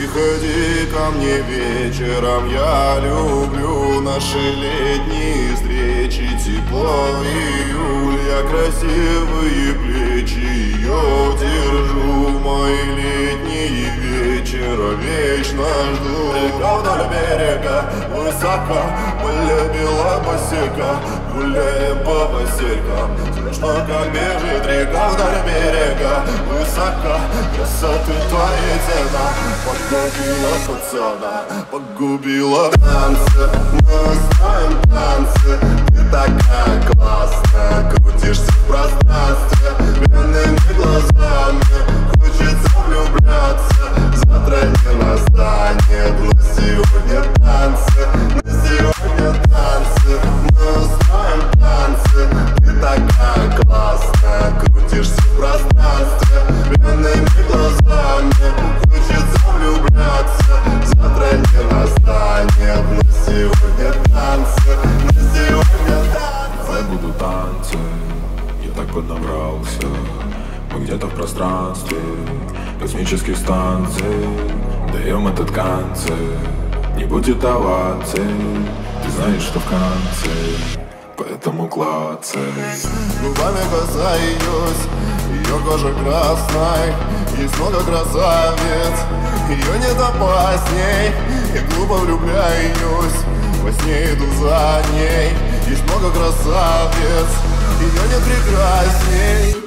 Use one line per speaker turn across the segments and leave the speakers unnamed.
Приходи ко мне вечером, я люблю наши летние встречи. Тепло июль, я красивые плечи ее держу. Мои летние вечера вечно жду. Река вдоль берега, высоко, поле белопосека. Гуляем по поселкам, слышно, как бежит река вдоль берега. Высоко, красоты твоей цена погубила пацана, погубила. Танцы, мы устроим танцы. Ты такая классная, крутишься в пространстве. Пьяными глазами хочется влюбляться. Завтра не настанет, но сегодня танцы. На сегодня танцы, мы устроим танцы. Ты такая классная, крутишься в пространстве. Пьяными глазами хочется влюбляться. Завтра не настанет, но сегодня танцы. На сегодня танцы.
Давай буду танцы, я так поднабрался. Мы где-то в пространстве космических станций. Даем этот концерт, не будет оваций. Ты знаешь, что в конце, поэтому клацай.
Губами касаюсь ее кожи красной. Есть много красавиц, ее нет опасней. Я глупо влюбляюсь, во сне иду за ней. Есть много красавиц, ее нет прекрасней.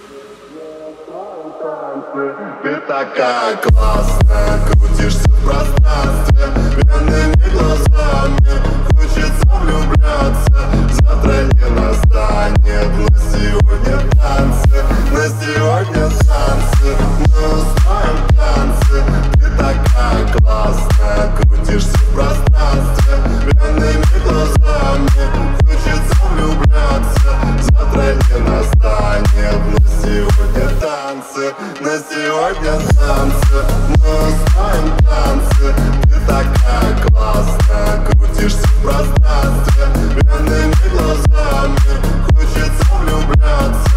Ты такая классная, крутишься в пространстве. Пьяными глазами хочется влюбляться. Завтра не настанет, но сегодня танцы. На сегодня танцы, мы устроим танцы. Ты такая классная, крутишься в пространстве. Пьяными глазами хочется влюбляться. Завтра не настанет, но сегодня танцы. На сегодня танцы, мы устроим танцы. Ты такая классная, крутишься в пространстве. Пьяными глазами хочется влюбляться.